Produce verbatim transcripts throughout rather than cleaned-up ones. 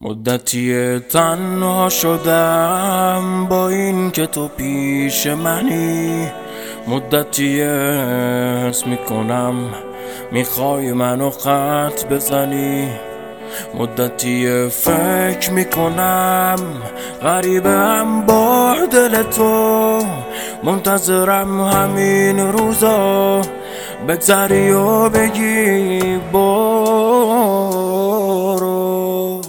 مدتی تنها شدم با این که تو پیش منی. مدتی حس میکنم میخوای منو خط بزنی. مدتی فکر میکنم غریبم با دل تو، منتظرم همین روزا بگذری و بگی برو.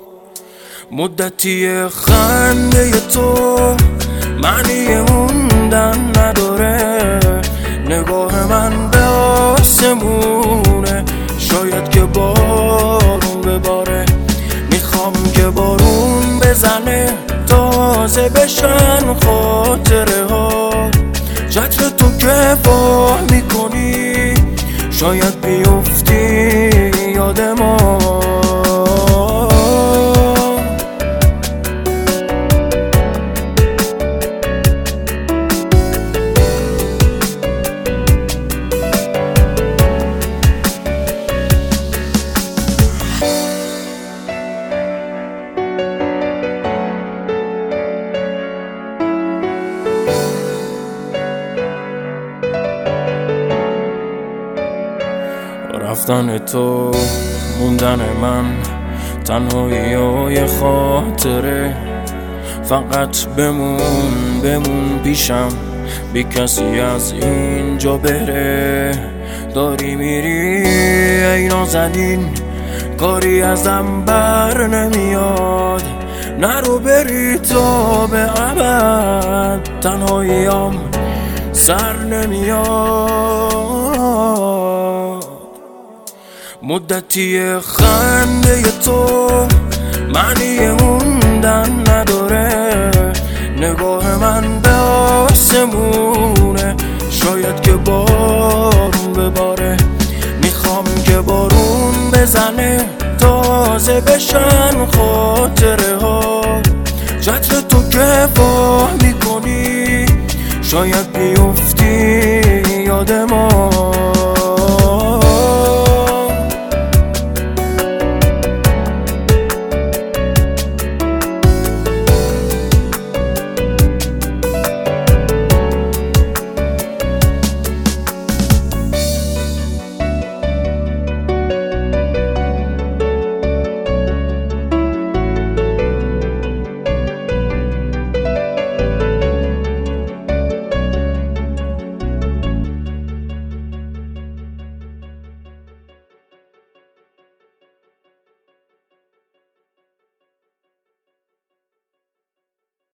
مدتی خنده تو معنی موندن نداره، نگاه من به آسمونه، شاید که بارون بباره. میخوام که بارون بزنه تازه بشن خاطره ها، چتر تو که واه میکنی شاید بیفتی یاد ما. رفتن تو موندن من، تنهایی و یه خاطره، فقط بمون بمون پیشم، بی کسی از اینجا بره. داری میری ای نازنین، کاری ازم بر نمیاد، نرو بری تا به ابد، تنهاییم سر نمیاد. مدتی خنده تو معنی موندن نداره، نگاه من به آسمونه، شاید که بارون بباره. میخوام که بارون بزنه تازه بشن خاطره ها، چتر تو که واه میکنی شاید بیفتی یاد ما.